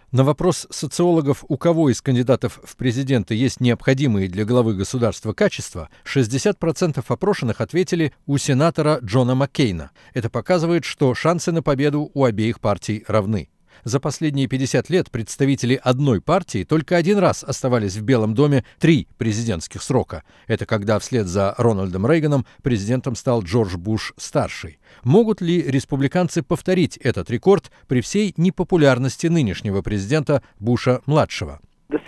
На вопрос социологов, у кого из кандидатов в президенты есть необходимые для главы государства качества, 60% опрошенных ответили у сенатора Джона Маккейна. Это показывает, что шансы на победу у обеих партий равны. За последние 50 лет представители одной партии только один раз оставались в Белом доме 3 президентских срока. Это когда вслед за Рональдом Рейганом президентом стал Джордж Буш-старший. Могут ли республиканцы повторить этот рекорд при всей непопулярности нынешнего президента Буша-младшего?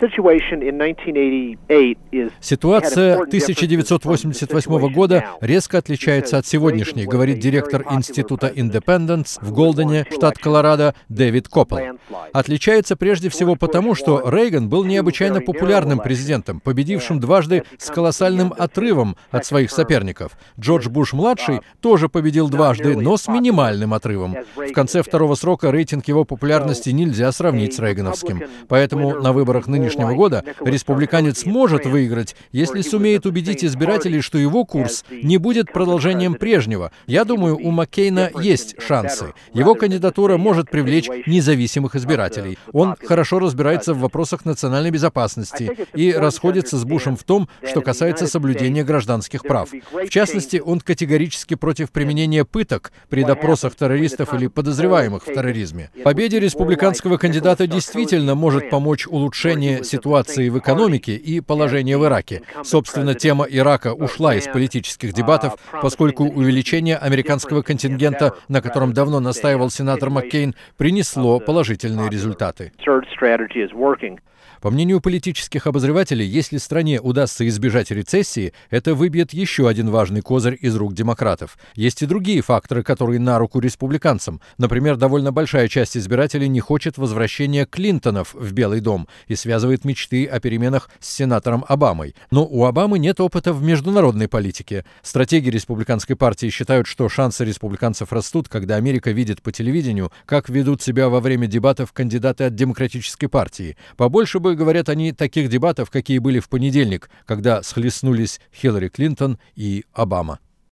Ситуация 1988 года резко отличается от сегодняшней, говорит директор Института Индепенденс в Голдене, штат Колорадо, Дэвид Коппел. Отличается прежде всего потому, что Рейган был необычайно популярным президентом, победившим дважды с колоссальным отрывом от своих соперников. Джордж Буш-младший тоже победил дважды, но с минимальным отрывом. В конце второго срока рейтинг его популярности нельзя сравнить с рейгановским. Поэтому на выборах нынешнего года республиканец может выиграть, если сумеет убедить избирателей, что его курс не будет продолжением прежнего. Я думаю, у Маккейна есть шансы. Его кандидатура может привлечь независимых избирателей. Он хорошо разбирается в вопросах национальной безопасности и расходится с Бушем в том, что касается соблюдения гражданских прав. В частности, он категорически против применения пыток при допросах террористов или подозреваемых в терроризме. Победе республиканского кандидата действительно может помочь улучшение ситуации в экономике и положения в Ираке. Собственно, тема Ирака ушла из политических дебатов, поскольку увеличение американского контингента, на котором давно настаивал сенатор Маккейн, принесло положительные результаты. По мнению политических обозревателей, если стране удастся избежать рецессии, это выбьет еще один важный козырь из рук демократов. Есть и другие факторы, которые на руку республиканцам. Например, довольно большая часть избирателей не хочет возвращения Клинтонов в Белый дом и связывает мечты о переменах с сенатором Обамой. Но у Обамы нет опыта в международной политике. Стратеги республиканской партии считают, что шансы республиканцев растут, когда Америка видит по телевидению, как ведут себя во время дебатов кандидаты от демократической партии. Побольше бы, говорят они, таких дебатов, какие были в понедельник, когда схлестнулись Хиллари Клинтон и Обама.